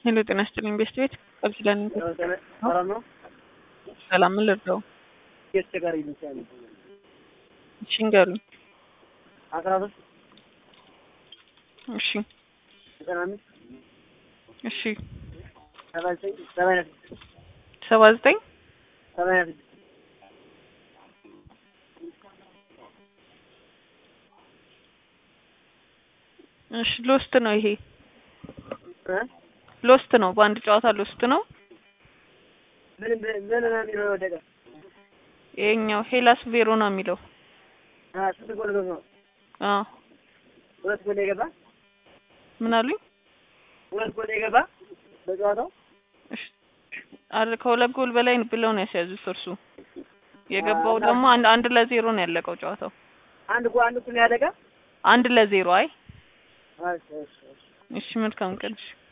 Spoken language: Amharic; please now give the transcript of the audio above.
ሄሎ ጤና ይስጥልኝ ቤስት ቤት አብስላን ሰላም ነው። ሰላም ምን ልርዳው? የቸጋሪ ይልሻል እሺ ንገሩኝ። 13 እሺ 95 እሺ 79 እሺ ሎስት ነው ይሄ ሎስት ነው። በአንድ ጨዋታ ሎስት ነው። ምን ነው የሚለው ወደቀ። ይሄኛው ሄላስ ቬሮና የሚለው ስንት ጎል ነው? ሁለት ጎል የገባ ምን አሉኝ? ሁለት ጎል የገባ በጨዋታው እሺ ከሁለት ጎል በላይ ብለው ነው ያስያዙት እርሱ። የገባው ደግሞ አንድ ለዜሮ ነው ያለቀው ጨዋታው። አንድ ጎል ያደጋ 1-0 አይ እሺ እሺ መልካም ቀን።